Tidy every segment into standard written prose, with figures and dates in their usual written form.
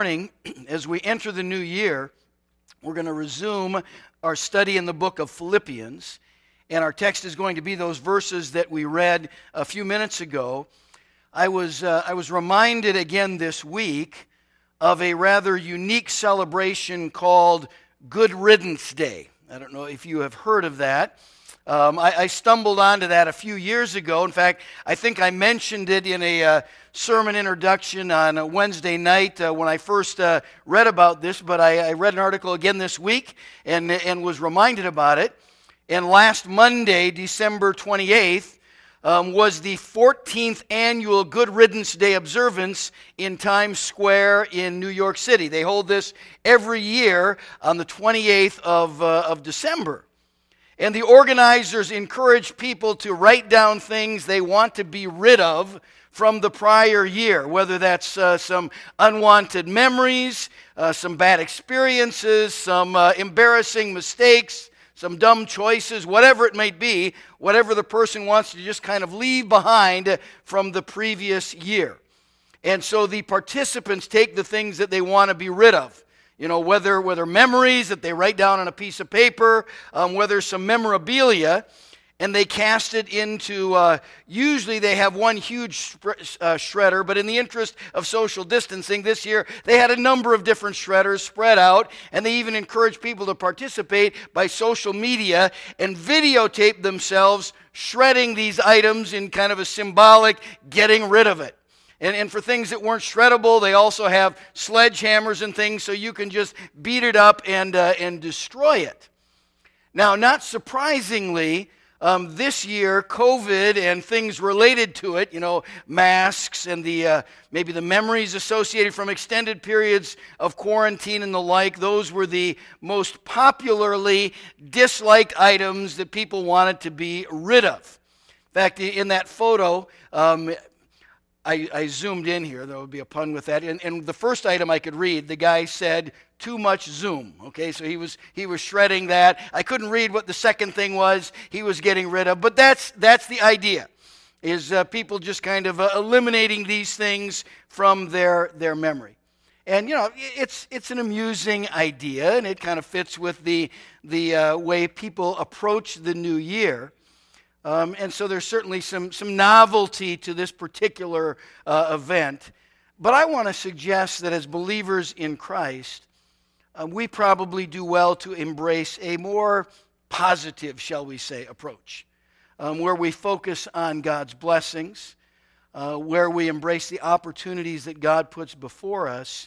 Morning, as we enter the new year, we're going to resume our study in the book of Philippians, and our text is going to be those verses that we read a few minutes ago. I was reminded again this week of a rather unique celebration called Good Riddance Day. I don't know if you have heard of that. I stumbled onto that a few years ago. In fact, I think I mentioned it in a sermon introduction on a Wednesday night when I first read about this, but I read an article again this week and was reminded about it. And last Monday, December 28th, was the 14th annual Good Riddance Day observance in Times Square in New York City. They hold this every year on the 28th of December. And the organizers encourage people to write down things they want to be rid of from the prior year, whether that's some unwanted memories, some bad experiences, some embarrassing mistakes, some dumb choices, whatever it may be, whatever the person wants to just kind of leave behind from the previous year. And so the participants take the things that they want to be rid of. You know, whether memories that they write down on a piece of paper, whether some memorabilia, and they cast it into, usually they have one huge shredder, but in the interest of social distancing this year, they had a number of different shredders spread out, and they even encouraged people to participate by social media and videotape themselves shredding these items in kind of a symbolic getting rid of it. And for things that weren't shreddable, they also have sledgehammers and things so you can just beat it up and destroy it. Now, not surprisingly, this year, COVID and things related to it, masks and maybe the memories associated from extended periods of quarantine and the like, those were the most popularly disliked items that people wanted to be rid of. In fact, in that photo, I zoomed in here. There would be a pun with that. And the first item I could read, the guy said, "Too much zoom." Okay, so he was shredding that. I couldn't read what the second thing was he was getting rid of. But that's the idea, is people just kind of eliminating these things from their memory. And, it's an amusing idea, and it kind of fits with the way people approach the new year. And so there's certainly some novelty to this particular event. But I want to suggest that as believers in Christ, we probably do well to embrace a more positive, shall we say, approach, where we focus on God's blessings, where we embrace the opportunities that God puts before us,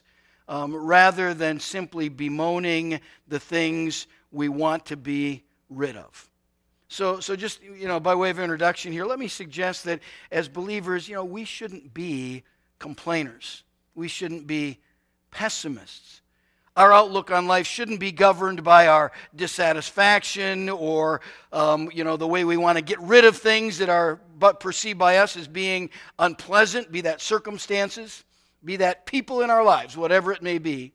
rather than simply bemoaning the things we want to be rid of. So just, by way of introduction here, let me suggest that as believers, we shouldn't be complainers. We shouldn't be pessimists. Our outlook on life shouldn't be governed by our dissatisfaction or, the way we want to get rid of things that are but perceived by us as being unpleasant, be that circumstances, be that people in our lives, whatever it may be.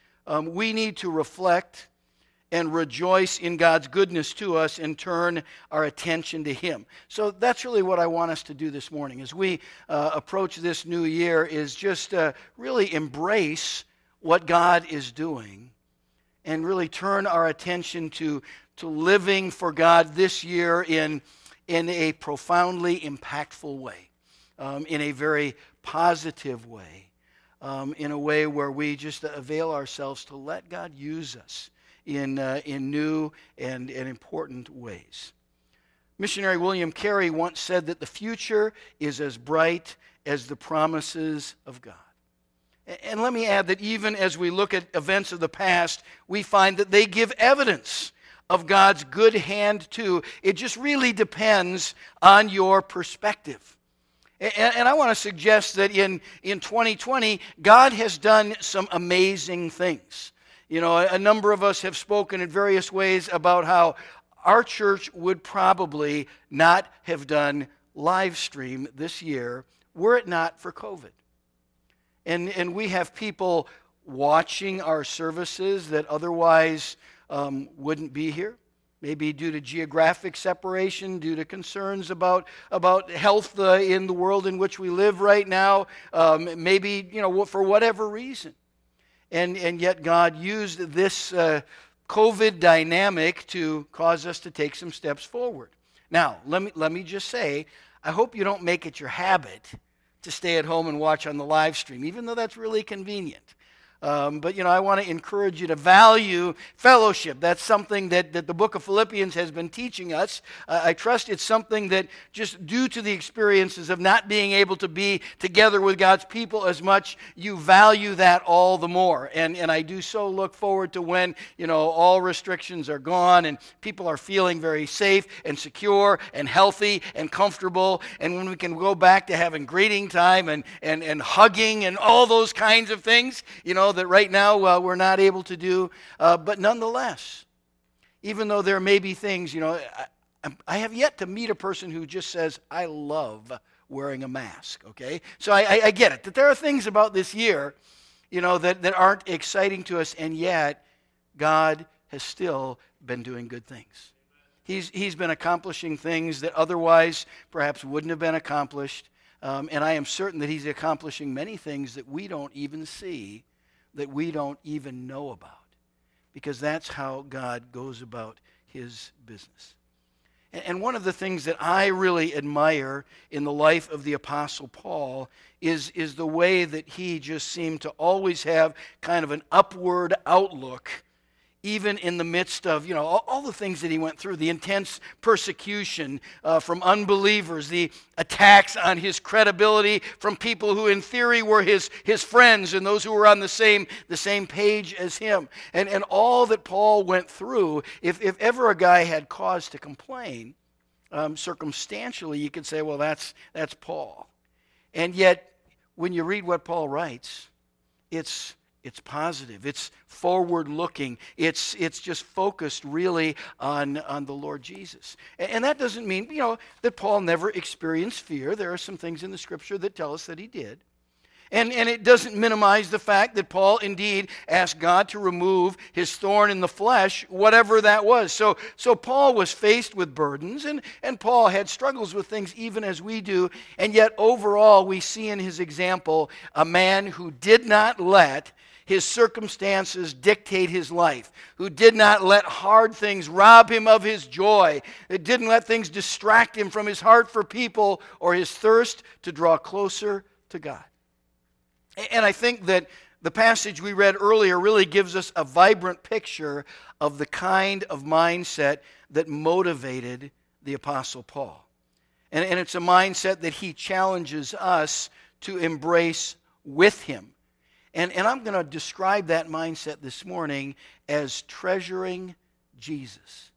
We need to reflect and rejoice in God's goodness to us and turn our attention to Him. So that's really what I want us to do this morning as we approach this new year, is just really embrace what God is doing and really turn our attention to living for God this year in a profoundly impactful way, in a very positive way, in a way where we just avail ourselves to let God use us in new and important ways. Missionary William Carey once said that the future is as bright as the promises of God. And let me add that even as we look at events of the past, we find that they give evidence of God's good hand too. It just really depends on your perspective. And I want to suggest that in 2020, God has done some amazing things. A number of us have spoken in various ways about how our church would probably not have done live stream this year were it not for COVID. And we have people watching our services that otherwise wouldn't be here. Maybe due to geographic separation, due to concerns about health in the world in which we live right now, maybe, for whatever reason. And yet God used this COVID dynamic to cause us to take some steps forward. Now, let me just say, I hope you don't make it your habit to stay at home and watch on the live stream, even though that's really convenient. But, I want to encourage you to value fellowship. That's something that the book of Philippians has been teaching us. I trust it's something that just due to the experiences of not being able to be together with God's people as much, you value that all the more. And I do so look forward to when, all restrictions are gone and people are feeling very safe and secure and healthy and comfortable. And when we can go back to having greeting time and hugging and all those kinds of things, that right now we're not able to do. But nonetheless, even though there may be things, I have yet to meet a person who just says, I love wearing a mask, okay? So I get it, that there are things about this year, that aren't exciting to us, and yet God has still been doing good things. He's been accomplishing things that otherwise perhaps wouldn't have been accomplished, and I am certain that He's accomplishing many things that we don't even see, that we don't even know about, because that's how God goes about His business. And one of the things that I really admire in the life of the Apostle Paul is the way that he just seemed to always have kind of an upward outlook, even in the midst of, all the things that he went through, the intense persecution from unbelievers, the attacks on his credibility from people who in theory were his friends and those who were on the same page as him. And all that Paul went through, if ever a guy had cause to complain, circumstantially you could say, well, that's Paul. And yet, when you read what Paul writes, it's positive. It's forward-looking. It's just focused really on the Lord Jesus. And that doesn't mean, that Paul never experienced fear. There are some things in the Scripture that tell us that he did. And it doesn't minimize the fact that Paul indeed asked God to remove his thorn in the flesh, whatever that was. So Paul was faced with burdens, and Paul had struggles with things even as we do. And yet overall we see in his example a man who did not let his circumstances dictate his life, who did not let hard things rob him of his joy, that didn't let things distract him from his heart for people or his thirst to draw closer to God. And I think that the passage we read earlier really gives us a vibrant picture of the kind of mindset that motivated the Apostle Paul. And it's a mindset that he challenges us to embrace with him. And I'm going to describe that mindset this morning as treasuring Jesus.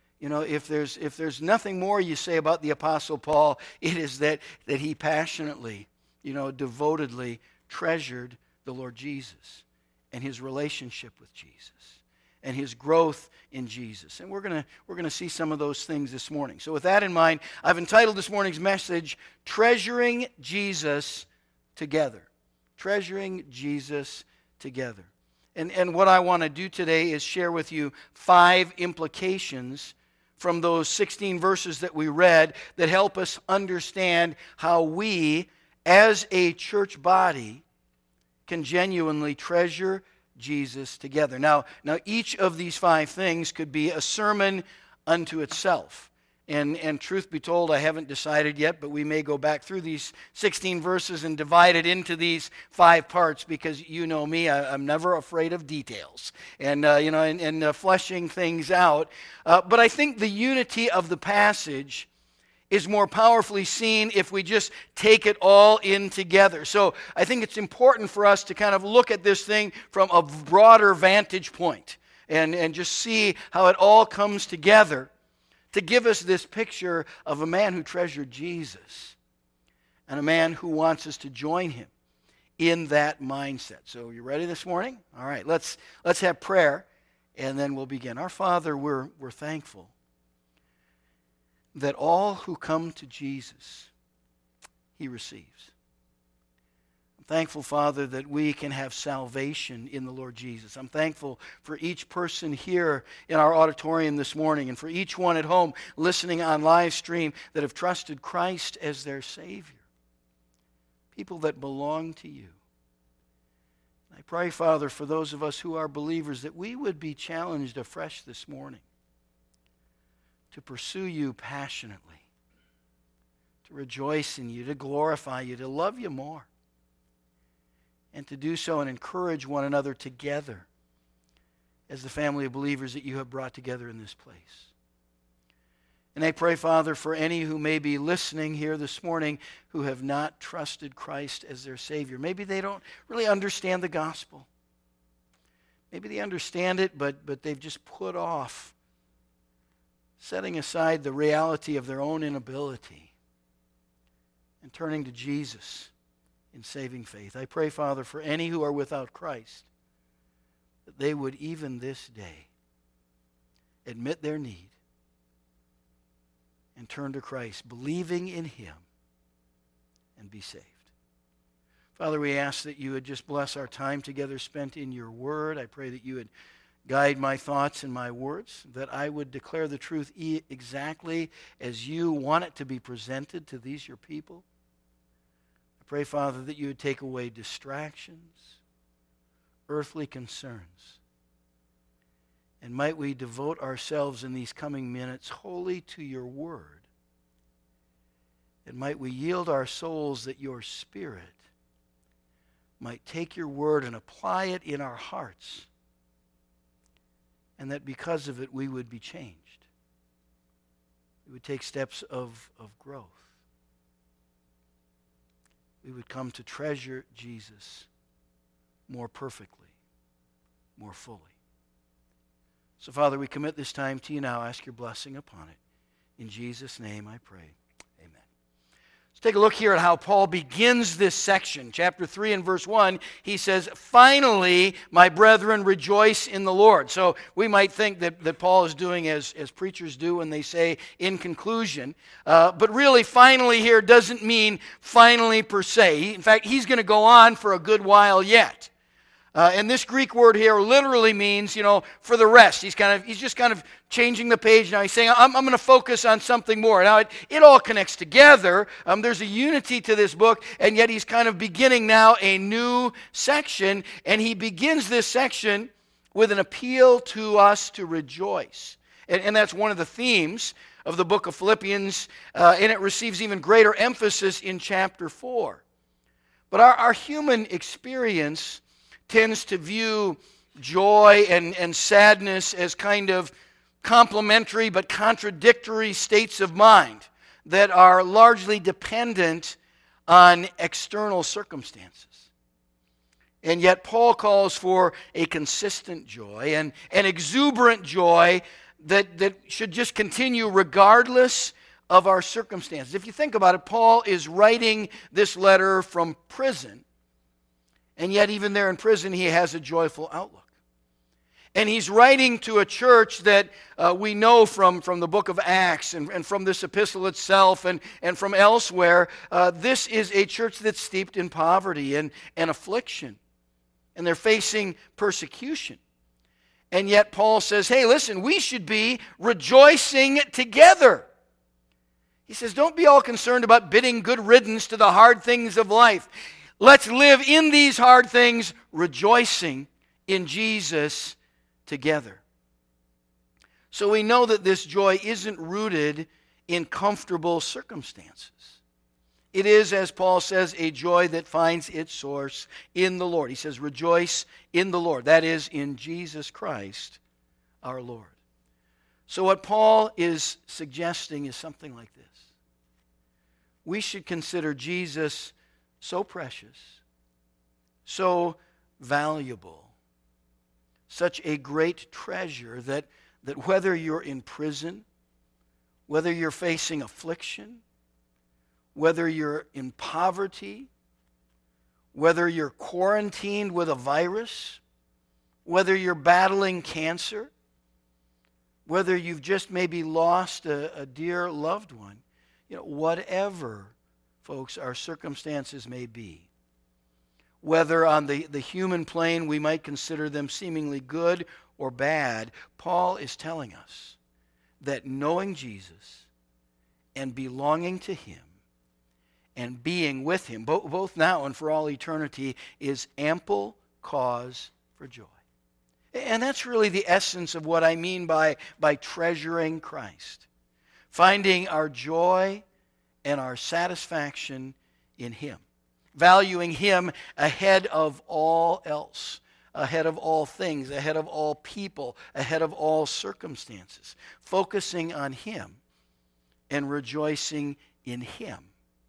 If there's nothing more you say about the Apostle Paul, it is that he passionately, devotedly treasured the Lord Jesus and his relationship with Jesus and his growth in Jesus. And we're going to see some of those things this morning. So with that in mind, I've entitled this morning's message, Treasuring Jesus Together. Treasuring Jesus together. And what I want to do today is share with you 5 implications from those 16 verses that we read that help us understand how we, as a church body, can genuinely treasure Jesus together. Now each of these 5 things could be a sermon unto itself. And truth be told, I haven't decided yet, but we may go back through these 16 verses and divide it into these 5 parts, because you know me, I'm never afraid of details and fleshing things out. But I think the unity of the passage is more powerfully seen if we just take it all in together. So I think it's important for us to kind of look at this thing from a broader vantage point and just see how it all comes together to give us this picture of a man who treasured Jesus and a man who wants us to join him in that mindset. So you ready this morning? All right, let's have prayer, and then we'll begin. Our Father, we're thankful that all who come to Jesus, he receives. I'm thankful, Father, that we can have salvation in the Lord Jesus. I'm thankful for each person here in our auditorium this morning and for each one at home listening on live stream that have trusted Christ as their Savior. People that belong to you. I pray, Father, for those of us who are believers, that we would be challenged afresh this morning to pursue you passionately, to rejoice in you, to glorify you, to love you more, and to do so and encourage one another together as the family of believers that you have brought together in this place. And I pray, Father, for any who may be listening here this morning who have not trusted Christ as their Savior. Maybe they don't really understand the gospel. Maybe they understand it, but they've just put off setting aside the reality of their own inability and turning to Jesus in saving faith. I pray, Father, for any who are without Christ, that they would even this day admit their need and turn to Christ, believing in him, and be saved. Father, we ask that you would just bless our time together spent in your word. I pray that you would guide my thoughts and my words, that I would declare the truth exactly as you want it to be presented to these your people. I pray, Father, that you would take away distractions, earthly concerns, and might we devote ourselves in these coming minutes wholly to your word. And might we yield our souls that your Spirit might take your word and apply it in our hearts. And that because of it we would be changed. We would take steps of growth. We would come to treasure Jesus more perfectly, more fully. So, Father, we commit this time to you now. Ask your blessing upon it. In Jesus' name I pray. Amen. Let's take a look here at how Paul begins this section. Chapter 3 and verse 1, he says, "Finally, my brethren, rejoice in the Lord." So we might think that Paul is doing as preachers do when they say in conclusion. But really, finally here doesn't mean finally per se. In fact, he's going to go on for a good while yet. And this Greek word here literally means, for the rest. He's just kind of changing the page now. He's saying, I'm going to focus on something more. Now, it all connects together. There's a unity to this book, and yet he's kind of beginning now a new section, and he begins this section with an appeal to us to rejoice. And that's one of the themes of the book of Philippians, and it receives even greater emphasis in chapter 4. But our human experience tends to view joy and sadness as kind of complementary but contradictory states of mind that are largely dependent on external circumstances. And yet Paul calls for a consistent joy and an exuberant joy that should just continue regardless of our circumstances. If you think about it, Paul is writing this letter from prison. And yet, even there in prison, he has a joyful outlook. And he's writing to a church that we know from the book of Acts and from this epistle itself and from elsewhere. This is a church that's steeped in poverty and affliction. And they're facing persecution. And yet, Paul says, hey, listen, we should be rejoicing together. He says, don't be all concerned about bidding good riddance to the hard things of life. Let's live in these hard things, rejoicing in Jesus together. So we know that this joy isn't rooted in comfortable circumstances. It is, as Paul says, a joy that finds its source in the Lord. He says, rejoice in the Lord. That is, in Jesus Christ, our Lord. So what Paul is suggesting is something like this. We should consider Jesus so precious, so valuable, such a great treasure that whether you're in prison, whether you're facing affliction, whether you're in poverty, whether you're quarantined with a virus, whether you're battling cancer, whether you've just maybe lost a dear loved one, whatever, folks, our circumstances may be. Whether on the human plane we might consider them seemingly good or bad, Paul is telling us that knowing Jesus and belonging to him and being with him, both now and for all eternity, is ample cause for joy. And that's really the essence of what I mean by treasuring Christ. Finding our joy and our satisfaction in Him. Valuing Him ahead of all else. Ahead of all things. Ahead of all people. Ahead of all circumstances. Focusing on Him and rejoicing in Him.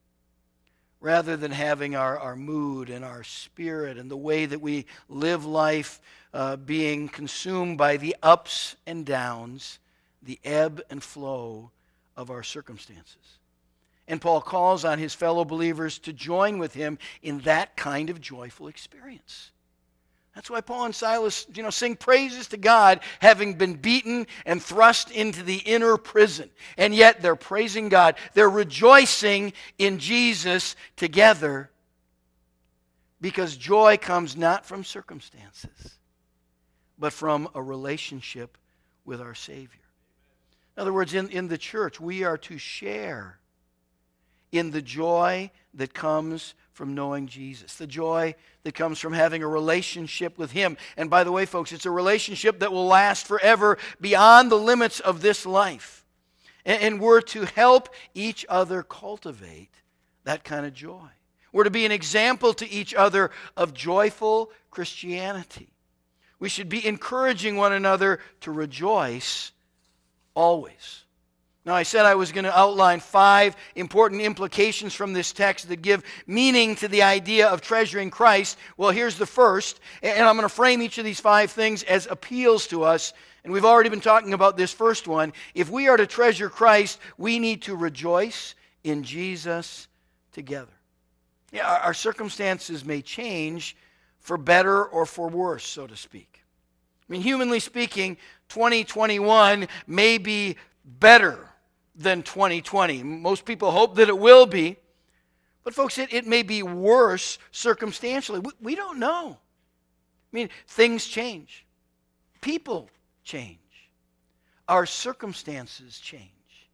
Rather than having our mood and our spirit and the way that we live life being consumed by the ups and downs, the ebb and flow of our circumstances. And Paul calls on his fellow believers to join with him in that kind of joyful experience. That's why Paul and Silas, sing praises to God, having been beaten and thrust into the inner prison. And yet they're praising God. They're rejoicing in Jesus together because joy comes not from circumstances, but from a relationship with our Savior. In other words, in the church, we are to share in the joy that comes from knowing Jesus, the joy that comes from having a relationship with Him. And by the way, folks, it's a relationship that will last forever beyond the limits of this life. And we're to help each other cultivate that kind of joy. We're to be an example to each other of joyful Christianity. We should be encouraging one another to rejoice always. Now, I said I was going to outline 5 important implications from this text that give meaning to the idea of treasuring Christ. Well, here's the first, and I'm going to frame each of these 5 things as appeals to us, and we've already been talking about this first one. If we are to treasure Christ, we need to rejoice in Jesus together. Yeah, our circumstances may change for better or for worse, so to speak. I mean, humanly speaking, 2021 may be better than 2020. Most people hope that it will be. But folks, it may be worse circumstantially. We don't know. I mean, things change. People change. Our circumstances change.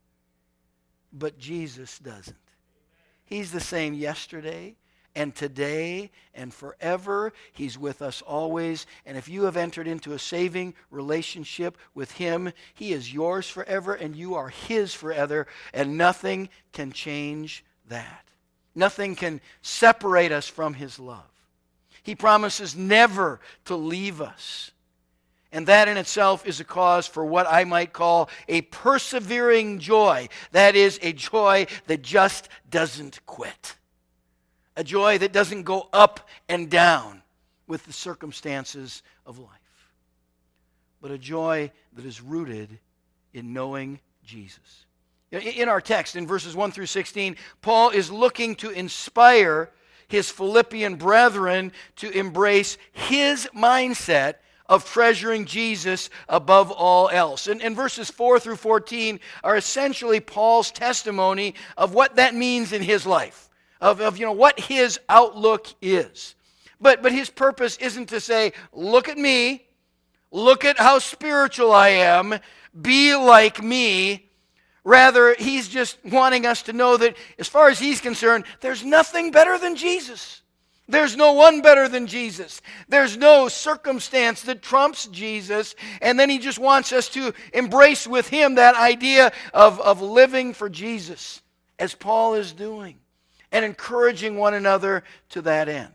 But Jesus doesn't. He's the same yesterday and today and forever. He's with us always. And if you have entered into a saving relationship with Him, He is yours forever and you are His forever. And nothing can change that. Nothing can separate us from His love. He promises never to leave us. And that in itself is a cause for what I might call a persevering joy. That is a joy that just doesn't quit. A joy that doesn't go up and down with the circumstances of life. But a joy that is rooted in knowing Jesus. In our text, in verses 1 through 16, Paul is looking to inspire his Philippian brethren to embrace his mindset of treasuring Jesus above all else. And verses 4 through 14 are essentially Paul's testimony of what that means in his life. Of what his outlook is. But his purpose isn't to say, look at me, look at how spiritual I am, be like me. Rather, he's just wanting us to know that as far as he's concerned, there's nothing better than Jesus. There's no one better than Jesus. There's no circumstance that trumps Jesus. And then he just wants us to embrace with him that idea of living for Jesus, as Paul is doing. And encouraging one another to that end.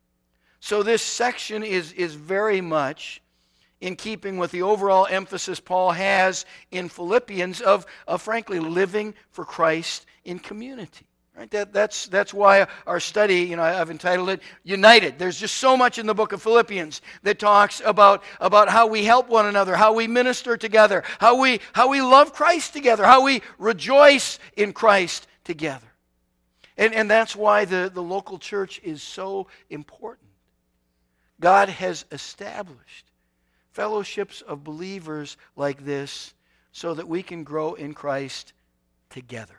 So this section is very much in keeping with the overall emphasis Paul has in Philippians of frankly living for Christ in community. Right? That's why our study, I've entitled it United. There's just so much in the book of Philippians that talks about how we help one another, how we minister together, how we love Christ together, how we rejoice in Christ together. And that's why the local church is so important. God has established fellowships of believers like this so that we can grow in Christ together.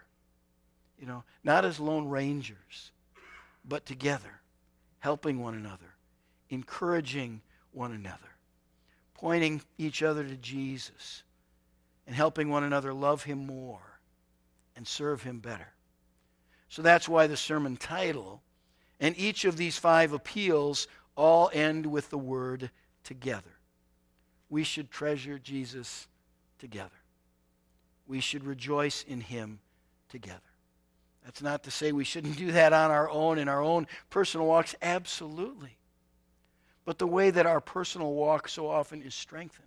Not as lone rangers, but together, helping one another, encouraging one another, pointing each other to Jesus, and helping one another love Him more and serve Him better. So that's why the sermon title and each of these 5 appeals all end with the word together. We should treasure Jesus together. We should rejoice in him together. That's not to say we shouldn't do that on our own, in our own personal walks. Absolutely. But the way that our personal walk so often is strengthened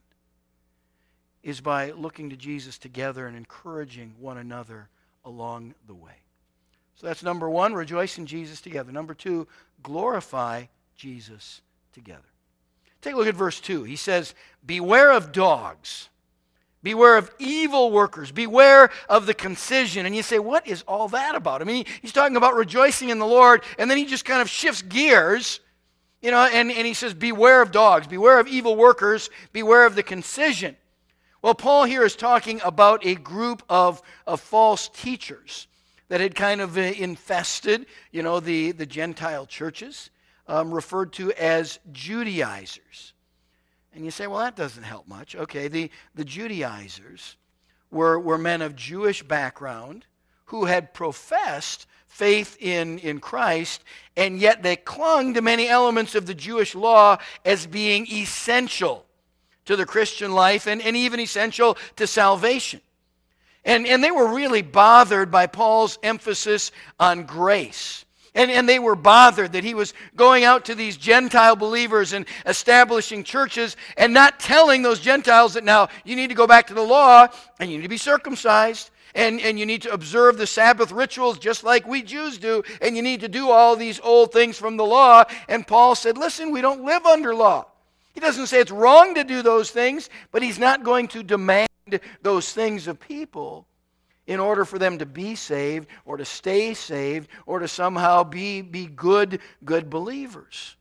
is by looking to Jesus together and encouraging one another along the way. So that's number one, rejoice in Jesus together. Number two, glorify Jesus together. Take a look at verse 2. He says, beware of dogs. Beware of evil workers. Beware of the concision. And you say, what is all that about? I mean, he's talking about rejoicing in the Lord, and then he just kind of shifts gears, and he says, beware of dogs. Beware of evil workers. Beware of the concision. Well, Paul here is talking about a group of false teachers that had kind of infested, the Gentile churches, referred to as Judaizers. And you say, well, that doesn't help much. Okay, the Judaizers were men of Jewish background who had professed faith in Christ, and yet they clung to many elements of the Jewish law as being essential to the Christian life and even essential to salvation. And they were really bothered by Paul's emphasis on grace. And they were bothered that he was going out to these Gentile believers and establishing churches and not telling those Gentiles that now you need to go back to the law and you need to be circumcised and you need to observe the Sabbath rituals just like we Jews do, and you need to do all these old things from the law. And Paul said, listen, we don't live under law. He doesn't say it's wrong to do those things, but he's not going to demand those things of people in order for them to be saved or to stay saved or to somehow be good believers.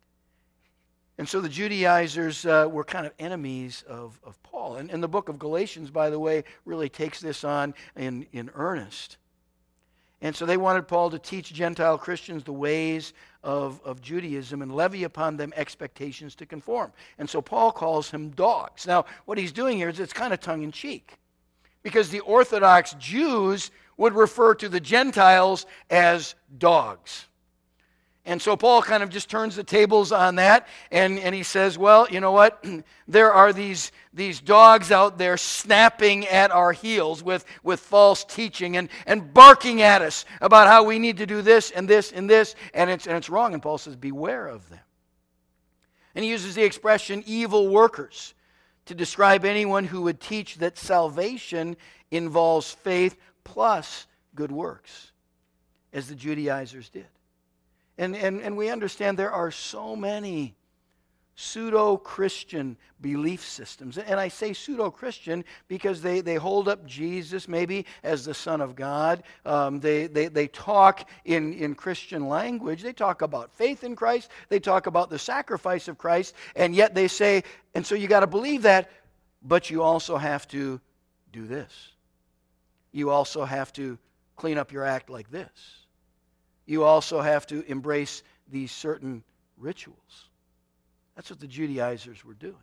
And so the Judaizers were kind of enemies of Paul. And the book of Galatians, by the way, really takes this on in earnest. And so they wanted Paul to teach Gentile Christians the ways of Judaism and levy upon them expectations to conform. And so Paul calls him dogs. Now, what he's doing here is it's kind of tongue-in-cheek, because the Orthodox Jews would refer to the Gentiles as dogs. And so Paul kind of just turns the tables on that, and he says, well, you know what? There are these dogs out there snapping at our heels with false teaching and barking at us about how we need to do this and this and this, and it's wrong. And Paul says, beware of them. And he uses the expression evil workers to describe anyone who would teach that salvation involves faith plus good works, as the Judaizers did. And we understand there are so many pseudo-Christian belief systems. And I say pseudo-Christian because they hold up Jesus maybe as the Son of God. They talk in Christian language. They talk about faith in Christ. They talk about the sacrifice of Christ. And yet they say, and so you got to believe that, but you also have to do this. You also have to clean up your act like this. You also have to embrace these certain rituals. That's what the Judaizers were doing.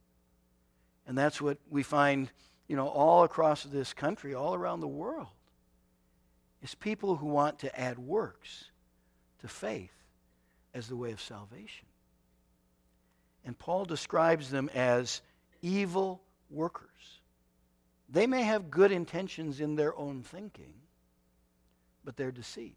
And that's what we find, all across this country, all around the world, is people who want to add works to faith as the way of salvation. And Paul describes them as evil workers. They may have good intentions in their own thinking, but they're deceived.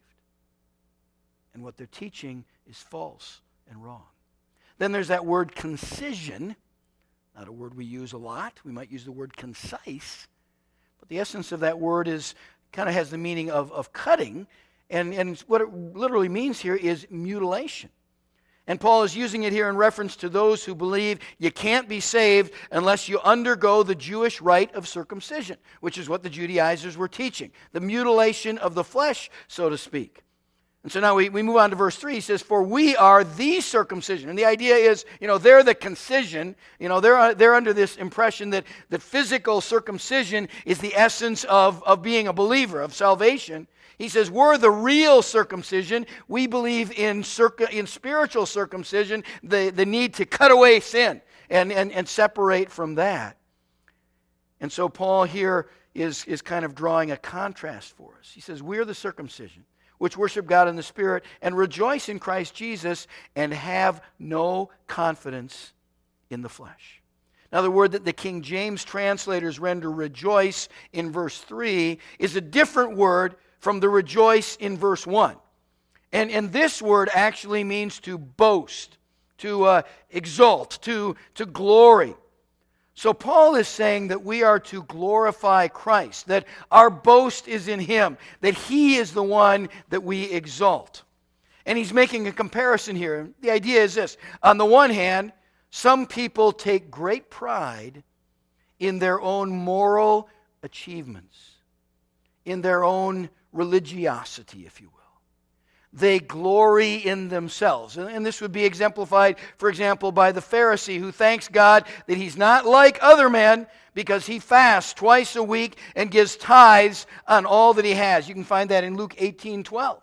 And what they're teaching is false and wrong. Then there's that word concision, not a word we use a lot. We might use the word concise. But the essence of that word kind of has the meaning of cutting. And what it literally means here is mutilation. And Paul is using it here in reference to those who believe you can't be saved unless you undergo the Jewish rite of circumcision, which is what the Judaizers were teaching, the mutilation of the flesh, so to speak. And so now we move on to verse 3. He says, for we are the circumcision. And the idea is, they're the concision. They're under this impression that physical circumcision is the essence of being a believer, of salvation. He says, we're the real circumcision. We believe in spiritual circumcision, the need to cut away sin and separate from that. And so Paul here is kind of drawing a contrast for us. He says, we're the circumcision. which worship God in the Spirit, and rejoice in Christ Jesus, and have no confidence in the flesh. Now, the word that the King James translators render rejoice in verse 3 is a different word from the rejoice in verse 1. And this word actually means to boast, to exalt, to glory. So Paul is saying that we are to glorify Christ, that our boast is in Him, that He is the one that we exalt. And he's making a comparison here. The idea is this. On the one hand, some people take great pride in their own moral achievements, in their own religiosity, if you will. They glory in themselves. And this would be exemplified, for example, by the Pharisee who thanks God that he's not like other men because he fasts twice a week and gives tithes on all that he has. You can find that in Luke 18:12.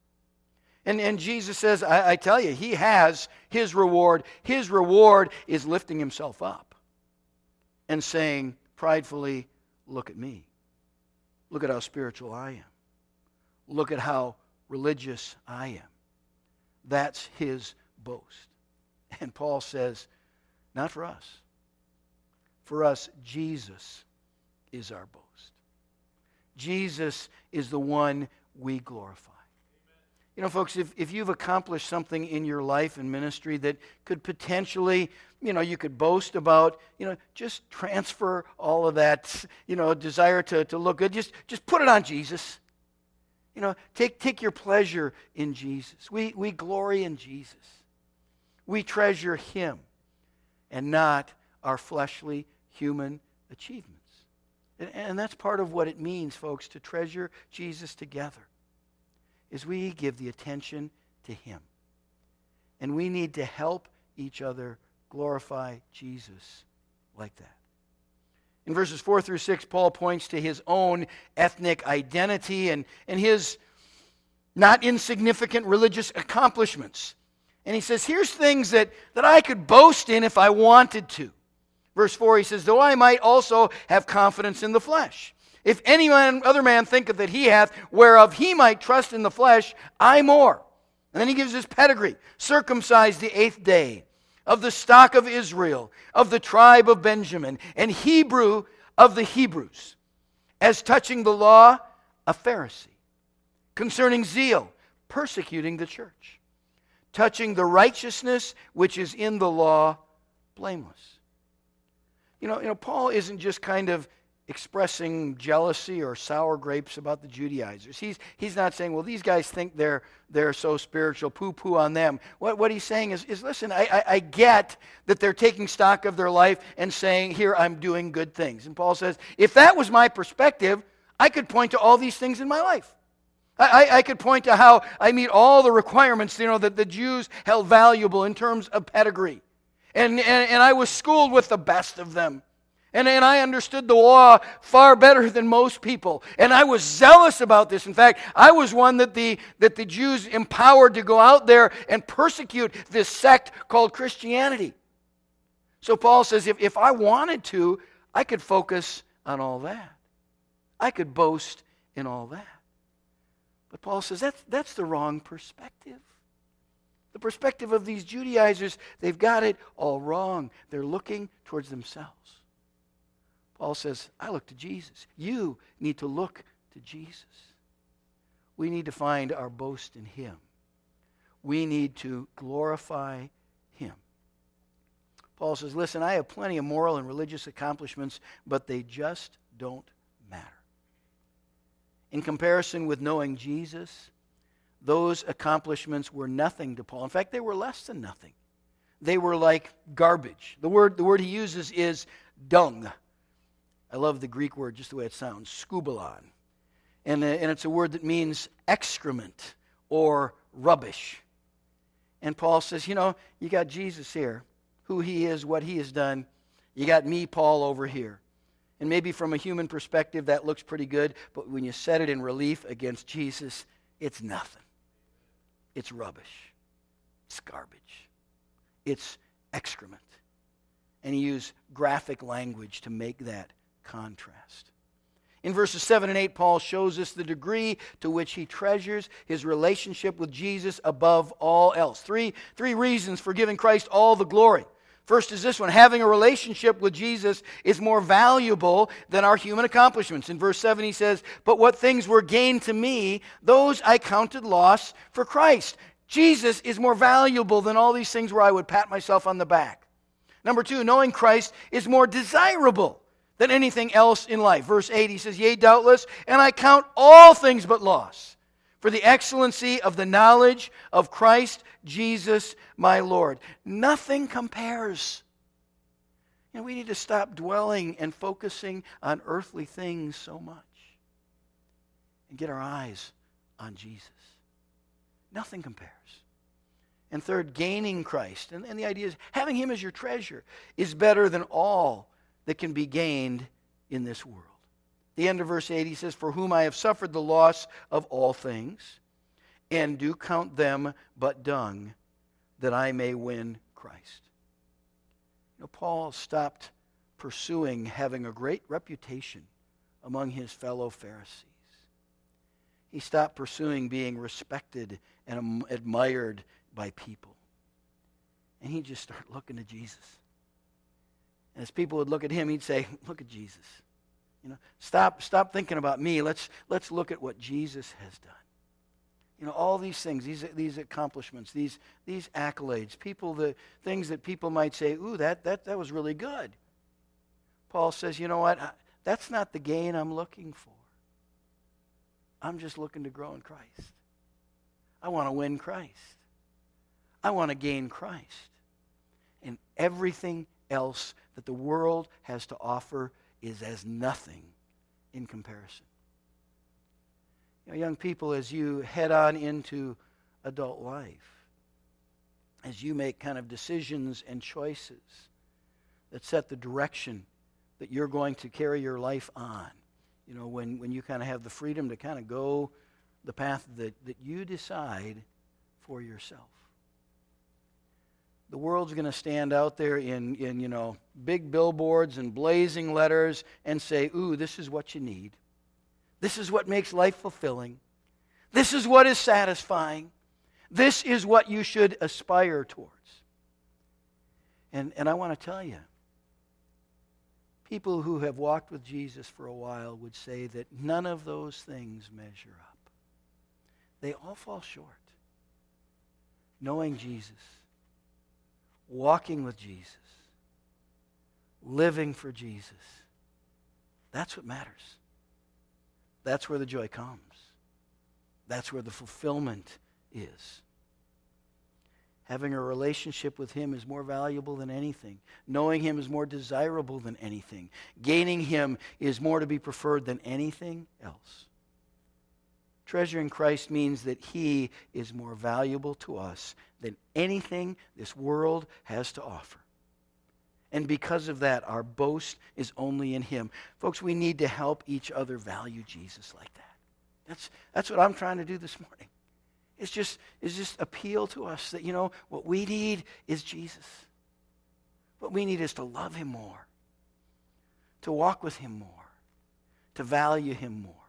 And Jesus says, I tell you, he has his reward. His reward is lifting himself up and saying pridefully, look at me. Look at how spiritual I am. Look at how religious I am. That's his boast. And Paul says, not for us. For us, Jesus is our boast. Jesus is the one we glorify. You know, folks, if you've accomplished something in your life and ministry that could potentially, you could boast about, just transfer all of that, desire to look good. Just put it on Jesus. Take your pleasure in Jesus. We glory in Jesus. We treasure Him and not our fleshly human achievements. And that's part of what it means, folks, to treasure Jesus together, is we give the attention to Him. And we need to help each other glorify Jesus like that. In verses 4 through 6, Paul points to his own ethnic identity and his not insignificant religious accomplishments. And he says, here's things that I could boast in if I wanted to. Verse 4, he says, though I might also have confidence in the flesh. If any other man thinketh that he hath, whereof he might trust in the flesh, I more. And then he gives his pedigree. Circumcised the 8th day, of the stock of Israel, of the tribe of Benjamin, and Hebrew of the Hebrews. As touching the law, a Pharisee. Concerning zeal, persecuting the church. Touching the righteousness which is in the law, blameless. Paul isn't just kind of expressing jealousy or sour grapes about the Judaizers. He's not saying, well, these guys think they're so spiritual, poo-poo on them. What he's saying is listen, I get that they're taking stock of their life and saying, here, I'm doing good things. And Paul says, if that was my perspective, I could point to all these things in my life. I could point to how I meet all the requirements, that the Jews held valuable in terms of pedigree. And I was schooled with the best of them. And I understood the law far better than most people. And I was zealous about this. In fact, I was one that the Jews empowered to go out there and persecute this sect called Christianity. So Paul says, if I wanted to, I could focus on all that. I could boast in all that. But Paul says that's the wrong perspective. The perspective of these Judaizers, they've got it all wrong. They're looking towards themselves. Paul says, I look to Jesus. You need to look to Jesus. We need to find our boast in Him. We need to glorify Him. Paul says, listen, I have plenty of moral and religious accomplishments, but they just don't matter. In comparison with knowing Jesus, those accomplishments were nothing to Paul. In fact, they were less than nothing. They were like garbage. The word he uses is dung. I love the Greek word, just the way it sounds, skubalon. And it's a word that means excrement or rubbish. And Paul says, you got Jesus here, who He is, what He has done. You got me, Paul, over here. And maybe from a human perspective, that looks pretty good, but when you set it in relief against Jesus, it's nothing. It's rubbish. It's garbage. It's excrement. And he used graphic language to make that contrast. In verses 7 and 8, Paul shows us the degree to which he treasures his relationship with Jesus above all else. Three reasons for giving Christ all the glory. First is this one: having a relationship with Jesus is more valuable than our human accomplishments. In verse 7 he says, "But what things were gained to me, those I counted loss for Christ." Jesus is more valuable than all these things where I would pat myself on the back. Number 2, knowing Christ is more desirable than anything else in life. Verse 8 he says, "Yea, doubtless, and I count all things but loss for the excellency of the knowledge of Christ Jesus my Lord." Nothing compares. And we need to stop dwelling and focusing on earthly things so much and get our eyes on Jesus. Nothing compares. And third, gaining Christ. And the idea is having him as your treasure is better than all that can be gained in this world. The end of verse 8, he says, "For whom I have suffered the loss of all things, and do count them but dung, that I may win Christ." You know, Paul stopped pursuing having a great reputation among his fellow Pharisees. He stopped pursuing being respected and admired by people. And he just started looking to Jesus. And as people would look at him, he'd say, "Look at Jesus. You know, stop thinking about me. Let's look at what Jesus has done." You know, all these things, these accomplishments, these accolades, the things that people might say, "Ooh, that was really good." Paul says, "You know what? That's not the gain I'm looking for. I'm just looking to grow in Christ. I want to win Christ. I want to gain Christ. And everything else that the world has to offer is as nothing in comparison." You know, young people, as you head on into adult life, as you make kind of decisions and choices that set the direction that you're going to carry your life on, you know, when you kind of have the freedom to kind of go the path that you decide for yourself. The world's going to stand out there in you know, big billboards and blazing letters and say, "Ooh, this is what you need. This is what makes life fulfilling. This is what is satisfying. This is what you should aspire towards." And I want to tell you, people who have walked with Jesus for a while would say that none of those things measure up. They all fall short. Knowing Jesus, walking with Jesus, living for Jesus, that's what matters. That's where the joy comes. That's where the fulfillment is. Having a relationship with him is more valuable than anything. Knowing him is more desirable than anything. Gaining him is more to be preferred than anything else. Treasuring Christ means that he is more valuable to us than anything this world has to offer. And because of that, our boast is only in him. Folks, we need to help each other value Jesus like that. That's what I'm trying to do this morning. It's just appeal to us that, you know, what we need is Jesus. What we need is to love him more, to walk with him more, to value him more.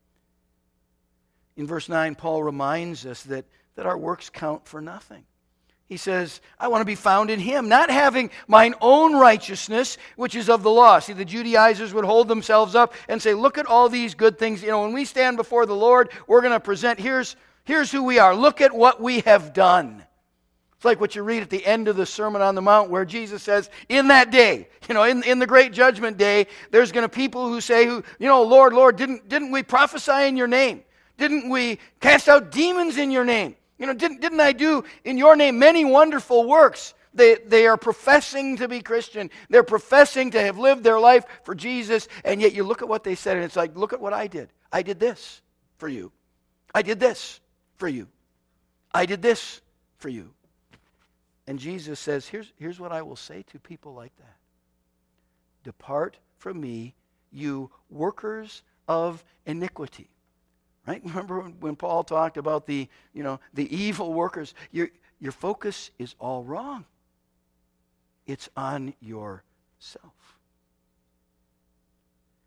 In verse 9, Paul reminds us that our works count for nothing. He says, "I want to be found in him, not having mine own righteousness, which is of the law." See, the Judaizers would hold themselves up and say, "Look at all these good things. You know, when we stand before the Lord, we're going to present, here's who we are. Look at what we have done." It's like what you read at the end of the Sermon on the Mount where Jesus says, in that day, you know, in the great judgment day, there's going to be people who say, you know, "Lord, Lord, didn't we prophesy in your name? Didn't we cast out demons in your name? You know, didn't I do in your name many wonderful works?" They are professing to be Christian. They're professing to have lived their life for Jesus, and yet you look at what they said, and it's like, "Look at what I did. I did this for you. I did this for you. I did this for you." And Jesus says, here's what I will say to people like that. "Depart from me, you workers of iniquity." Right? Remember when Paul talked about the evil workers? Your focus is all wrong. It's on yourself.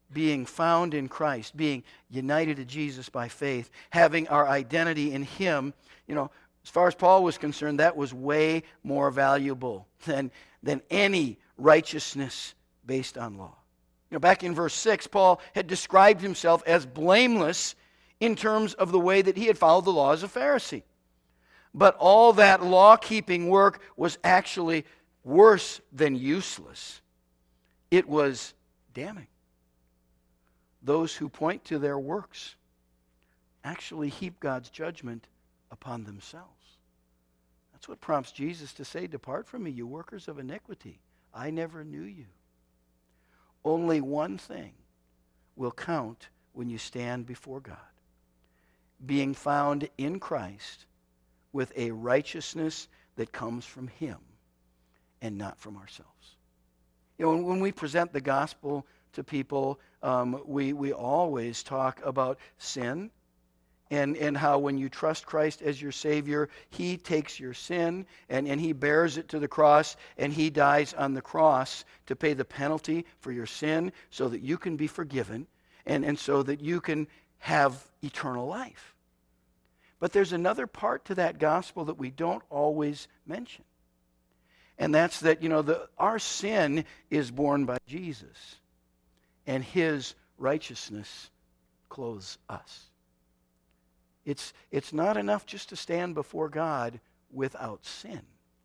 being found in Christ, being united to Jesus by faith, having our identity in Him, as far as Paul was concerned, that was way more valuable than any righteousness based on law. Back in verse 6, Paul had described himself as blameless in terms of the way that he had followed the law as a Pharisee. But all that law-keeping work was actually worse than useless. It was damning. Those who point to their works actually heap God's judgment upon themselves. That's what prompts Jesus to say, "Depart from me, you workers of iniquity. I never knew you." Only one thing will count when you stand before God: being found in Christ with a righteousness that comes from Him and not from ourselves. When we present the gospel to people, we always talk about sin and how when you trust Christ as your Savior, He takes your sin and He bears it to the cross, and He dies on the cross to pay the penalty for your sin so that you can be forgiven and so that you can have eternal life. But there's another part to that gospel that we don't always mention. And that's that, our sin is borne by Jesus, and His righteousness clothes us. It's not enough just to stand before God without sin.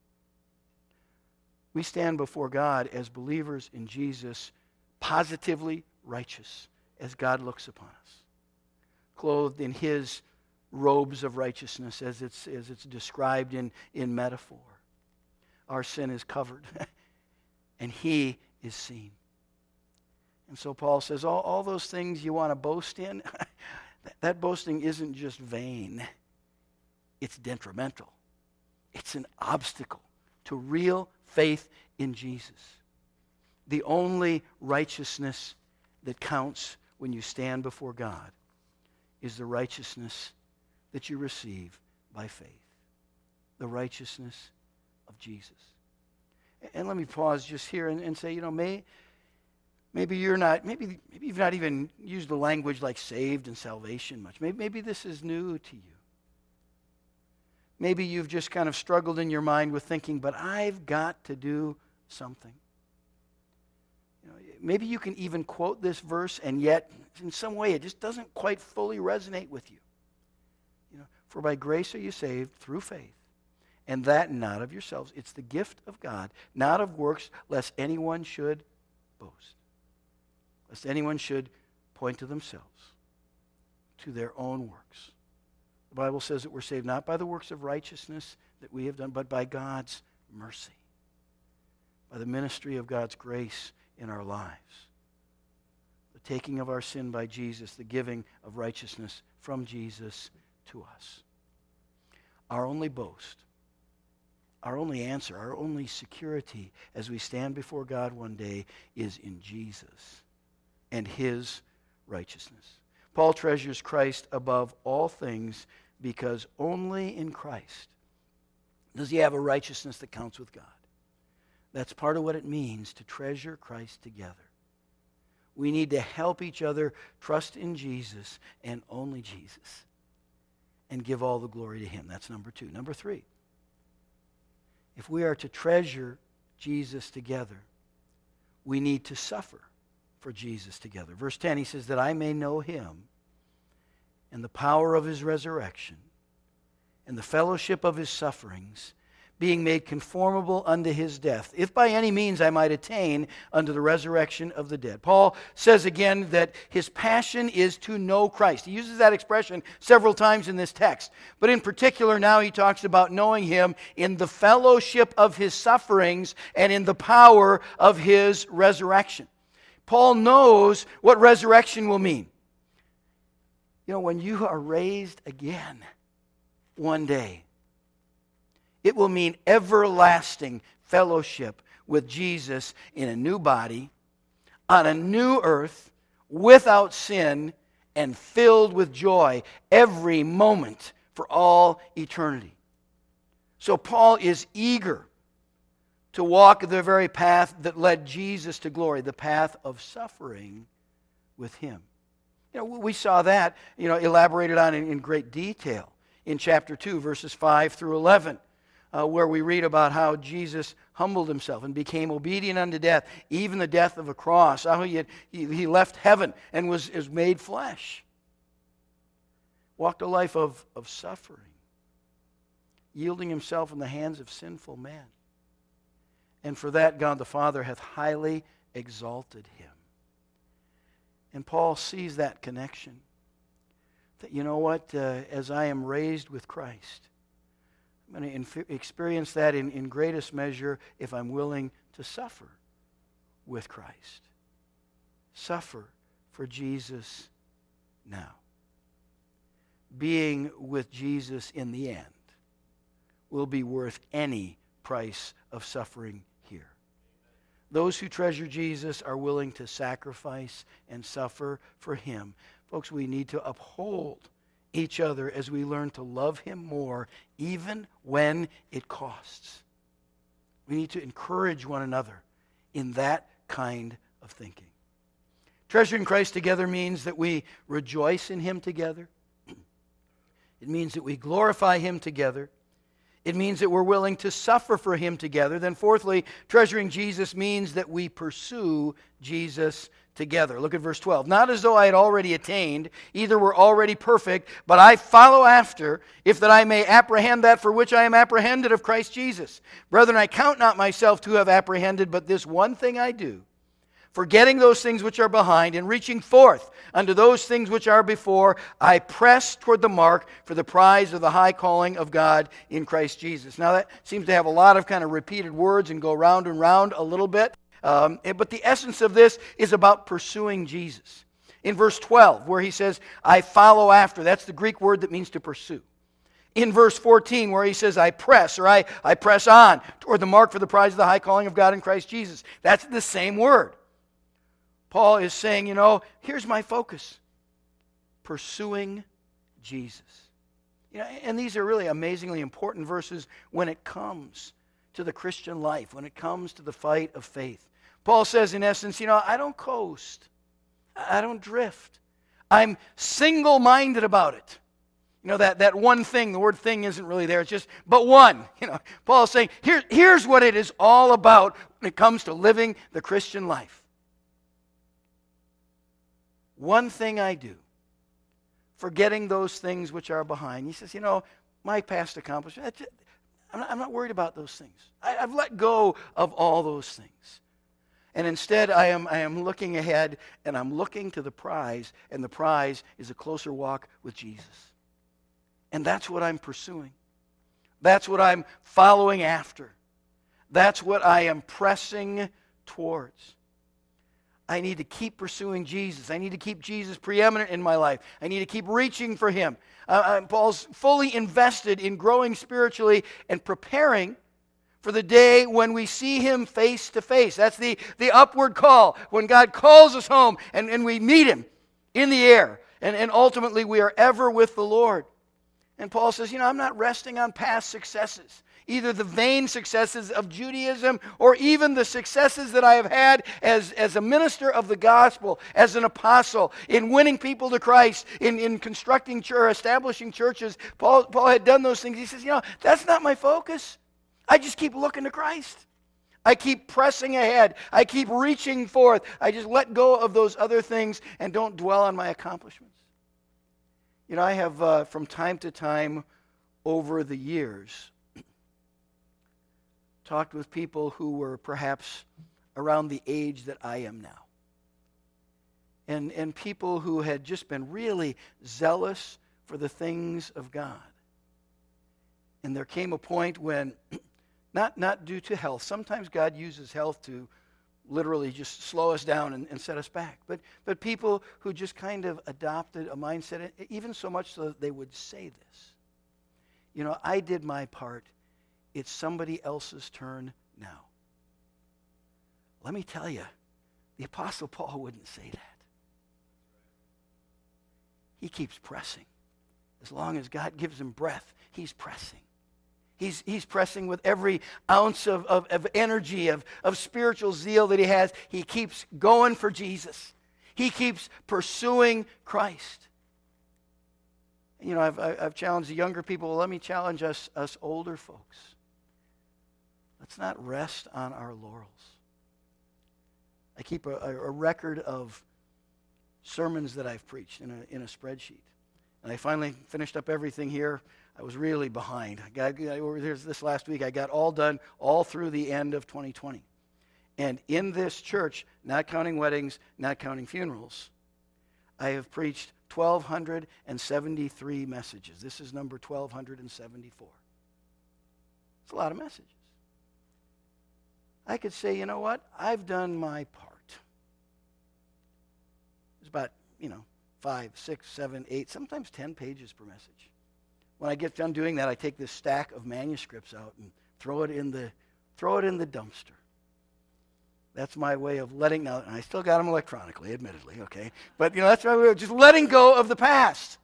We stand before God as believers in Jesus, positively righteous as God looks upon us, clothed in His robes of righteousness as it's described in metaphor. Our sin is covered and He is seen. And so Paul says, all those things you want to boast in, that boasting isn't just vain. It's detrimental. It's an obstacle to real faith in Jesus. The only righteousness that counts when you stand before God is the righteousness that you receive by faith. The righteousness of Jesus. And let me pause just here and say, maybe you've not even used the language like saved and salvation much. Maybe this is new to you. Maybe you've just kind of struggled in your mind with thinking, but I've got to do something. Maybe you can even quote this verse, and yet in some way it just doesn't quite fully resonate with you. For by grace are you saved through faith, and that not of yourselves. It's the gift of God, not of works, lest anyone should boast. Lest anyone should point to themselves, to their own works. The Bible says that we're saved not by the works of righteousness that we have done, but by God's mercy, by the ministry of God's grace in our lives. The taking of our sin by Jesus, the giving of righteousness from Jesus to us. Our only boast, our only answer, our only security as we stand before God one day is in Jesus and His righteousness. Paul treasures Christ above all things because only in Christ does he have a righteousness that counts with God. That's part of what it means to treasure Christ together. We need to help each other trust in Jesus and only Jesus and give all the glory to Him. That's number 2. Number 3, if we are to treasure Jesus together, we need to suffer for Jesus together. Verse 10, he says, that I may know Him and the power of His resurrection and the fellowship of His sufferings, being made conformable unto His death, if by any means I might attain unto the resurrection of the dead. Paul says again that his passion is to know Christ. He uses that expression several times in this text. But in particular now he talks about knowing Him in the fellowship of His sufferings and in the power of His resurrection. Paul knows what resurrection will mean. When you are raised again one day, it will mean everlasting fellowship with Jesus in a new body, on a new earth, without sin, and filled with joy every moment for all eternity. So Paul is eager to walk the very path that led Jesus to glory, the path of suffering with him. We saw that, elaborated on in great detail in chapter 2, verses 5 through 11, where we read about how Jesus humbled himself and became obedient unto death, even the death of a cross, how he left heaven and was made flesh. Walked a life of suffering, yielding himself in the hands of sinful men. And for that God the Father hath highly exalted him. And Paul sees that connection. That, as I am raised with Christ, I'm going to experience that in greatest measure if I'm willing to suffer with Christ. Suffer for Jesus now. Being with Jesus in the end will be worth any price of suffering here. Those who treasure Jesus are willing to sacrifice and suffer for him. Folks, we need to uphold each other as we learn to love him more, even when it costs. We need to encourage one another in that kind of thinking. Treasuring Christ together means that we rejoice in him together. It means that we glorify him together. It means that we're willing to suffer for him together. Then fourthly, treasuring Jesus means that we pursue Jesus together. Look at verse 12. Not as though I had already attained, either were already perfect, but I follow after, if that I may apprehend that for which I am apprehended of Christ Jesus. Brethren, I count not myself to have apprehended, but this one thing I do, forgetting those things which are behind and reaching forth unto those things which are before, I press toward the mark for the prize of the high calling of God in Christ Jesus. Now that seems to have a lot of kind of repeated words and go round and round a little bit. But the essence of this is about pursuing Jesus. In verse 12, where he says, I follow after, that's the Greek word that means to pursue. In verse 14, where he says, I press, or I press on toward the mark for the prize of the high calling of God in Christ Jesus. That's the same word. Paul is saying, here's my focus. Pursuing Jesus. And these are really amazingly important verses when it comes to the Christian life, when it comes to the fight of faith. Paul says, in essence, I don't coast. I don't drift. I'm single-minded about it. That one thing, the word thing isn't really there. It's just, but one. Paul is saying, here's what it is all about when it comes to living the Christian life. One thing I do, forgetting those things which are behind. He says, my past accomplishments, I'm not worried about those things. I've let go of all those things. And instead, I am looking ahead, and I'm looking to the prize, and the prize is a closer walk with Jesus. And that's what I'm pursuing. That's what I'm following after. That's what I am pressing towards. I need to keep pursuing Jesus. I need to keep Jesus preeminent in my life. I need to keep reaching for him. Paul's fully invested in growing spiritually and preparing for the day when we see him face to face. That's the upward call, when God calls us home and we meet him in the air. And ultimately we are ever with the Lord. And Paul says, I'm not resting on past successes, either the vain successes of Judaism or even the successes that I have had as a minister of the gospel, as an apostle, in winning people to Christ, in constructing establishing churches. Paul had done those things. He says, that's not my focus. I just keep looking to Christ. I keep pressing ahead. I keep reaching forth. I just let go of those other things and don't dwell on my accomplishments. I have, from time to time over the years, talked with people who were perhaps around the age that I am now. And people who had just been really zealous for the things of God. And there came a point when, not due to health, sometimes God uses health to literally just slow us down and set us back. But people who just kind of adopted a mindset, even so much so that they would say this. I did my part. It's somebody else's turn now. Let me tell you, the Apostle Paul wouldn't say that. He keeps pressing. As long as God gives him breath, he's pressing. He's pressing with every ounce of energy, of spiritual zeal that he has. He keeps going for Jesus. He keeps pursuing Christ. You know, I've challenged the younger people. Well, let me challenge us older folks. Let's not rest on our laurels. I keep a record of sermons that I've preached in a spreadsheet. And I finally finished up everything here. I was really behind. This last week, I got all done all through the end of 2020. And in this church, not counting weddings, not counting funerals, I have preached 1,273 messages. This is number 1,274. It's a lot of messages. I could say, you know what? I've done my part. It's about, 5, 6, 7, 8, sometimes 10 pages per message. When I get done doing that, I take this stack of manuscripts out and throw it in the dumpster. That's my way of letting, now, and I still got them electronically, admittedly, okay? But, that's my way of just letting go of the past.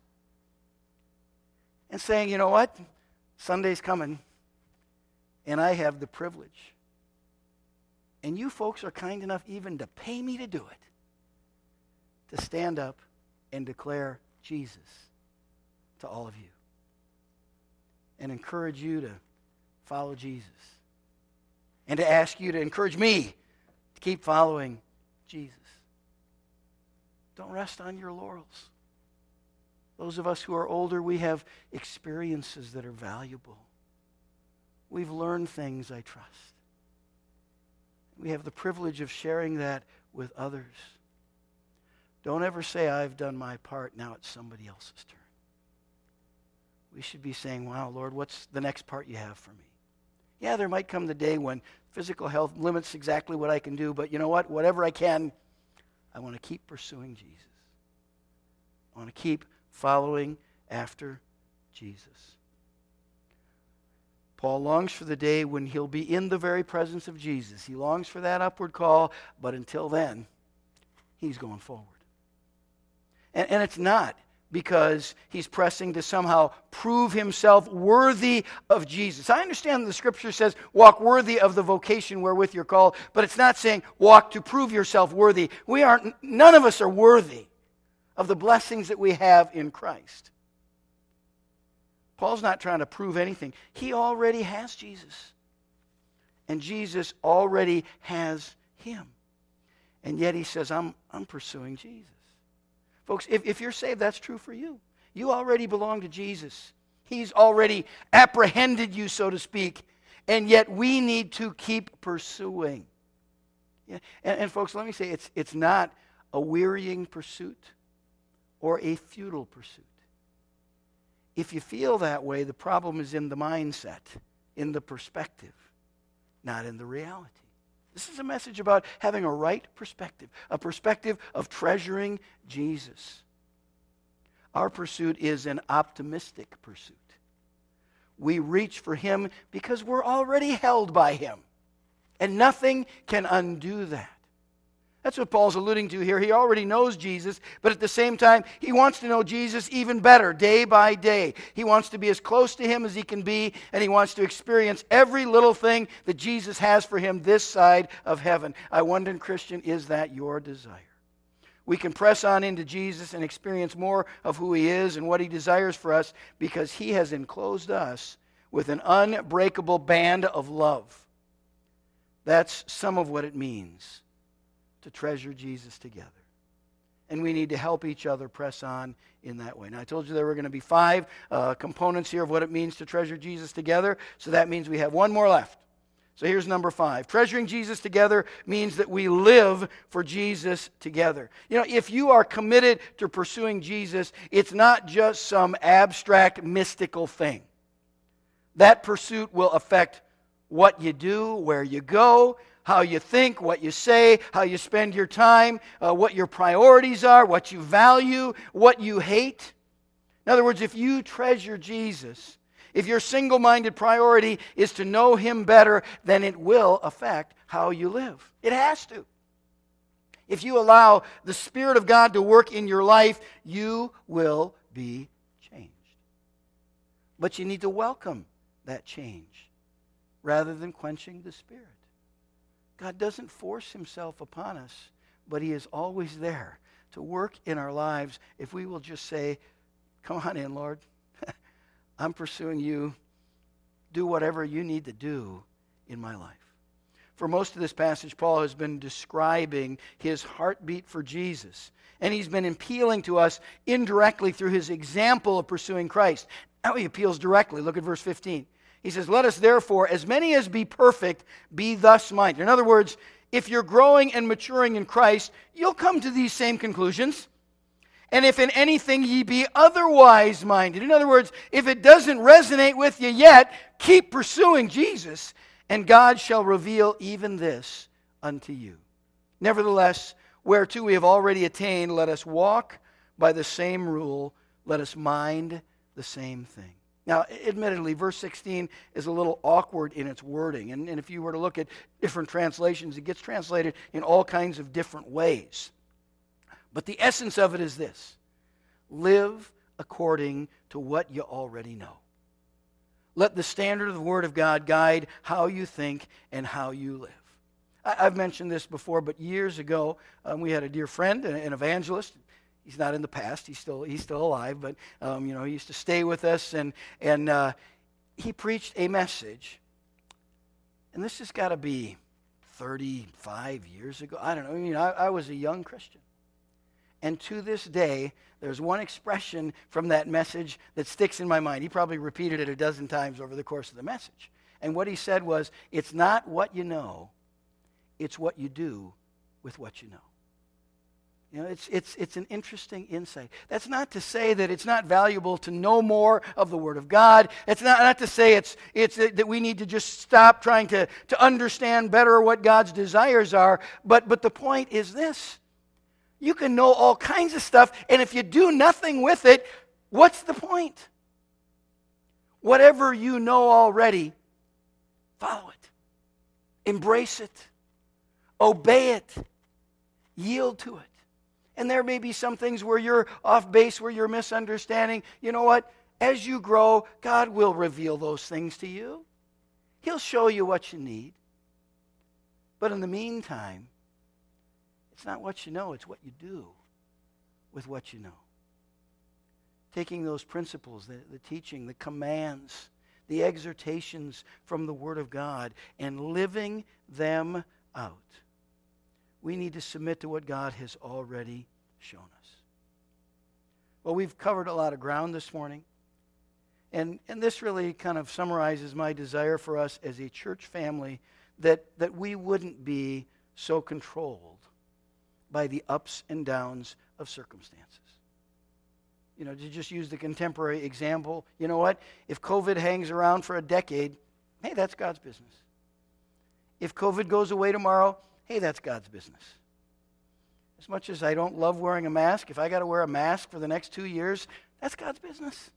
And saying, you know what? Sunday's coming, and I have the privilege. And you folks are kind enough even to pay me to do it, to stand up and declare Jesus to all of you. And encourage you to follow Jesus. And to ask you to encourage me to keep following Jesus. Don't rest on your laurels. Those of us who are older, we have experiences that are valuable. We've learned things, I trust. We have the privilege of sharing that with others. Don't ever say, I've done my part, now it's somebody else's turn. We should be saying, wow, Lord, what's the next part you have for me? Yeah, there might come the day when physical health limits exactly what I can do, but you know what? Whatever I can, I want to keep pursuing Jesus. I want to keep following after Jesus. Paul longs for the day when he'll be in the very presence of Jesus. He longs for that upward call, but until then, he's going forward. And it's not because he's pressing to somehow prove himself worthy of Jesus. I understand the scripture says, walk worthy of the vocation wherewith you're called, but it's not saying walk to prove yourself worthy. None of us are worthy of the blessings that we have in Christ. Paul's not trying to prove anything. He already has Jesus. And Jesus already has him. And yet he says, I'm pursuing Jesus. Folks, if you're saved, that's true for you. You already belong to Jesus. He's already apprehended you, so to speak. And yet we need to keep pursuing. Yeah. And folks, let me say, it's not a wearying pursuit or a futile pursuit. If you feel that way, the problem is in the mindset, in the perspective, not in the reality. This is a message about having a right perspective, a perspective of treasuring Jesus. Our pursuit is an optimistic pursuit. We reach for him because we're already held by him, and nothing can undo that. That's what Paul's alluding to here. He already knows Jesus, but at the same time, he wants to know Jesus even better, day by day. He wants to be as close to him as he can be, and he wants to experience every little thing that Jesus has for him this side of heaven. I wonder, Christian, is that your desire? We can press on into Jesus and experience more of who he is and what he desires for us because he has enclosed us with an unbreakable band of love. That's some of what it means to treasure Jesus together. And we need to help each other press on in that way. Now, I told you there were going to be 5 components here of what it means to treasure Jesus together. So that means we have one more left. So here's number 5. Treasuring Jesus together means that we live for Jesus together. If you are committed to pursuing Jesus, it's not just some abstract, mystical thing. That pursuit will affect what you do, where you go, how you think, what you say, how you spend your time, what your priorities are, what you value, what you hate. In other words, if you treasure Jesus, if your single-minded priority is to know him better, then it will affect how you live. It has to. If you allow the Spirit of God to work in your life, you will be changed. But you need to welcome that change rather than quenching the Spirit. God doesn't force himself upon us, but He is always there to work in our lives if we will just say, come on in, Lord. I'm pursuing you. Do whatever you need to do in my life. For most of this passage, Paul has been describing his heartbeat for Jesus. And he's been appealing to us indirectly through his example of pursuing Christ. Now he appeals directly. Look at verse 15. He says, let us therefore, as many as be perfect, be thus minded. In other words, if you're growing and maturing in Christ, you'll come to these same conclusions. And if in anything ye be otherwise minded. In other words, if it doesn't resonate with you yet, keep pursuing Jesus, and God shall reveal even this unto you. Nevertheless, whereto we have already attained, let us walk by the same rule, let us mind the same thing. Now, admittedly, verse 16 is a little awkward in its wording. And if you were to look at different translations, it gets translated in all kinds of different ways. But the essence of it is this: live according to what you already know. Let the standard of the Word of God guide how you think and how you live. I've mentioned this before, but years ago, we had a dear friend, an evangelist. He's not in the past. He's still alive, but he used to stay with us, and he preached a message. And this has got to be 35 years ago. I don't know. I was a young Christian. And to this day, there's one expression from that message that sticks in my mind. He probably repeated it a dozen times over the course of the message. And what he said was, it's not what you know, it's what you do with what you know. It's an interesting insight. That's not to say that it's not valuable to know more of the Word of God. It's not to say it's that we need to just stop trying to understand better what God's desires are. But the point is this: you can know all kinds of stuff, and if you do nothing with it, what's the point? Whatever you know already, follow it. Embrace it. Obey it. Yield to it. And there may be some things where you're off base, where you're misunderstanding. You know what? As you grow, God will reveal those things to you. He'll show you what you need. But in the meantime, it's not what you know, it's what you do with what you know. Taking those principles, the teaching, the commands, the exhortations from the Word of God, and living them out. We need to submit to what God has already shown us. Well, we've covered a lot of ground this morning. And this really kind of summarizes my desire for us as a church family, that we wouldn't be so controlled by the ups and downs of circumstances. To just use the contemporary example, you know what? If COVID hangs around for a decade, hey, that's God's business. If COVID goes away tomorrow, hey, that's God's business. As much as I don't love wearing a mask, if I got to wear a mask for the next 2 years, that's God's business.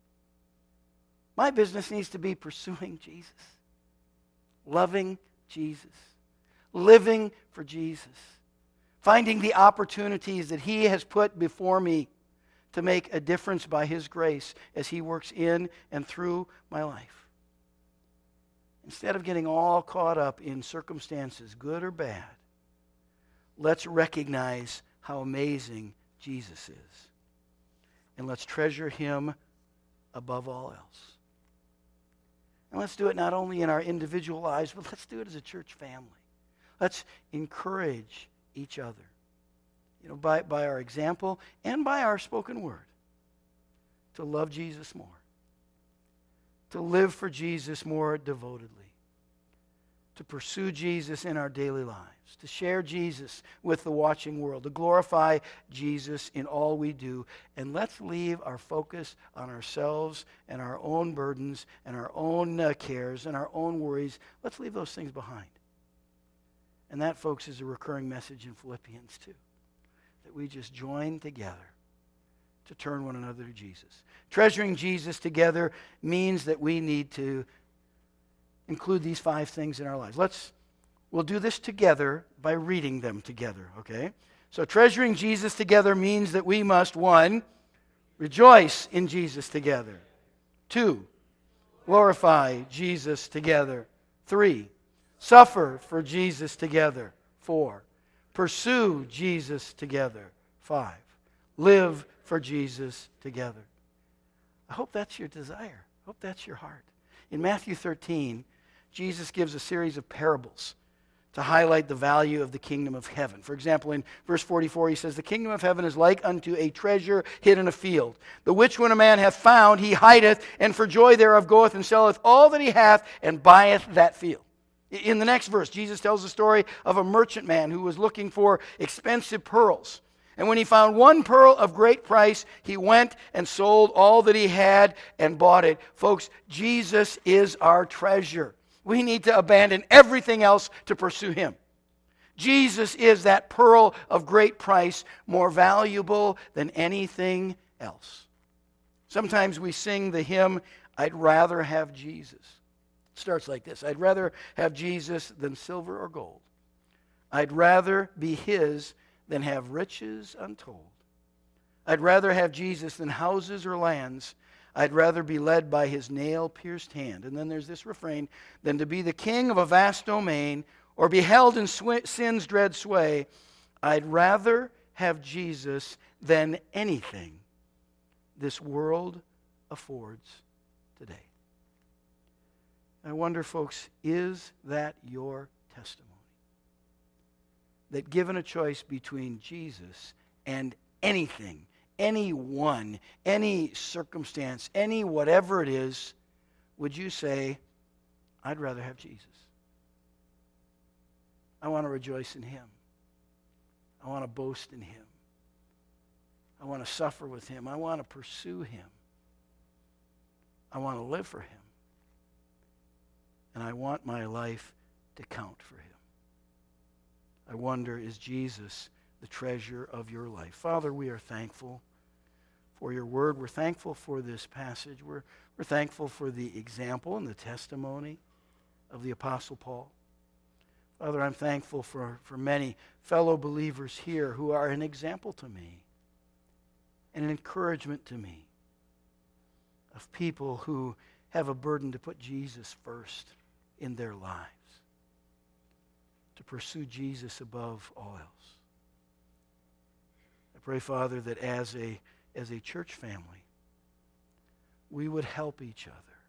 My business needs to be pursuing Jesus, loving Jesus, living for Jesus, finding the opportunities that He has put before me to make a difference by His grace as He works in and through my life. Instead of getting all caught up in circumstances, good or bad, let's recognize how amazing Jesus is. And let's treasure Him above all else. And let's do it not only in our individual lives, but let's do it as a church family. Let's encourage each other, by our example and by our spoken word, to love Jesus more, to live for Jesus more devotedly, to pursue Jesus in our daily lives, to share Jesus with the watching world, to glorify Jesus in all we do. And let's leave our focus on ourselves and our own burdens and our own cares and our own worries. Let's leave those things behind. And that, folks, is a recurring message in Philippians 2, that we just join together to turn one another to Jesus. Treasuring Jesus together means that we need to include these 5 things in our lives. We'll do this together by reading them together, okay? So treasuring Jesus together means that we must, 1, rejoice in Jesus together. 2, glorify Jesus together. 3, suffer for Jesus together. 4, Pursue Jesus together. 5, live for Jesus together. I hope that's your desire. I hope that's your heart. In Matthew 13, Jesus gives a series of parables to highlight the value of the kingdom of heaven. For example, in verse 44, he says, "The kingdom of heaven is like unto a treasure hid in a field, the which when a man hath found, he hideth, and for joy thereof goeth and selleth all that he hath, and buyeth that field." In the next verse, Jesus tells the story of a merchant man who was looking for expensive pearls. And when he found one pearl of great price, he went and sold all that he had and bought it. Folks, Jesus is our treasure. We need to abandon everything else to pursue him. Jesus is that pearl of great price, more valuable than anything else. Sometimes we sing the hymn, "I'd rather have Jesus." It starts like this: "I'd rather have Jesus than silver or gold. I'd rather be his than have riches untold. I'd rather have Jesus than houses or lands. I'd rather be led by his nail-pierced hand." And then there's this refrain, "than to be the king of a vast domain, or be held in sin's dread sway. I'd rather have Jesus than anything this world affords today." I wonder, folks, is that your testimony? That given a choice between Jesus and anything, anyone, any circumstance, any whatever it is, would you say, "I'd rather have Jesus. I want to rejoice in him. I want to boast in him. I want to suffer with him. I want to pursue him. I want to live for him. And I want my life to count for him." I wonder, is Jesus the treasure of your life? Father, we are thankful for your word. We're thankful for this passage. We're thankful for the example and the testimony of the Apostle Paul. Father, I'm thankful for many fellow believers here who are an example to me and an encouragement to me of people who have a burden to put Jesus first in their lives, to pursue Jesus above all else. I pray, Father, that as a church family, we would help each other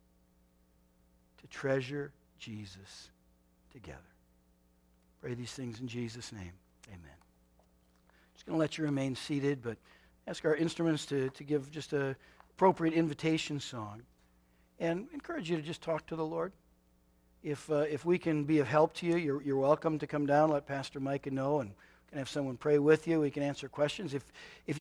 to treasure Jesus together. Pray these things in Jesus' name. Amen. Just going to let you remain seated, but ask our instruments to give just an appropriate invitation song, and encourage you to just talk to the Lord. If we can be of help to you, you're welcome to come down. Let Pastor Micah know, and we can have someone pray with you. We can answer questions. If